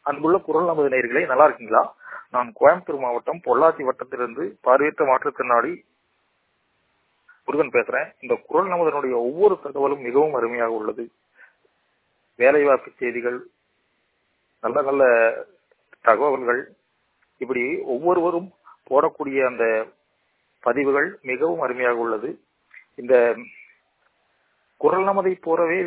அன்புள்ள குரல் நமது நேயர்களே, நல்லா இருக்கீங்களா? நான் கோயம்புத்தூர் மாவட்டம் பொள்ளாச்சி வட்டத்திலிருந்து பார்வையற்ற மாற்றுத்திறனாளி முருகன் பேசுறேன். இந்த குரல் நமதனுடைய ஒவ்வொரு தகவலும் மிகவும் அருமையாக உள்ளது. வேலைவாய்ப்பு செய்திகள், நல்ல நல்ல தகவல்கள், இப்படி ஒவ்வொருவரும் போடக்கூடிய அந்த பதிவுகள் மிகவும் அருமையாக உள்ளது. இந்த குரல் நமதை போறவே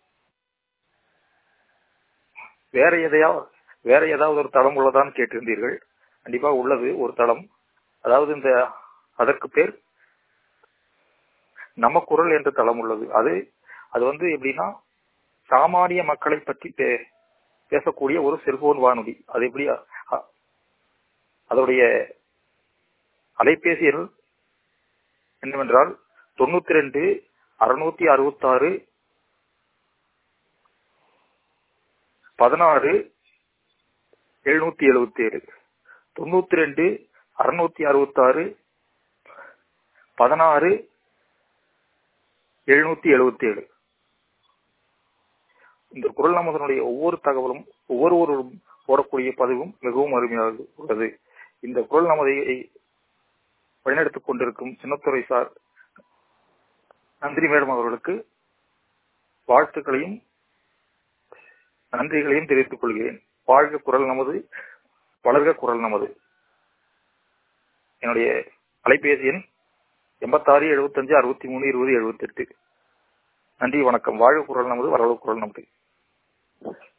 வேற ஏதாவது ஒரு தளம் உள்ளதான்னு கேட்டிருந்தீர்கள். கண்டிப்பாக உள்ளது ஒரு தளம். அதாவது அதற்கு பேர் நம்ம குரல் என்ற தளம் உள்ளது. அது எப்படின்னா, சாமானிய மக்களை பற்றி பேசக்கூடிய ஒரு செல்போன் வானொலி. அது எப்படி, அதோடைய அலைபேசி எண் என்னவென்றால் 92 666 16 777 92 666 16 777. இந்த குரல் நமதனுடைய ஒவ்வொரு தகவலும் ஒவ்வொருவரும் போடக்கூடிய பதிவும் மிகவும் அருமையாக உள்ளது. இந்த குரல் நமதையை வழிநடத்திக் கொண்டிருக்கும் சின்னத்துறை சார் நந்தினி மேடம் அவர்களுக்கு வாழ்த்துக்களையும் நன்றிகளையும் தெரிவித்துக் கொள்கிறேன். வாழ்க குரல் நமது, வளர்க குரல் நமது. என்னுடைய அலைபேசி எண் 86 75 63 20 78. நன்றி, வணக்கம். வாழ்க குரல் நமது, வளர்க குரல் நமது.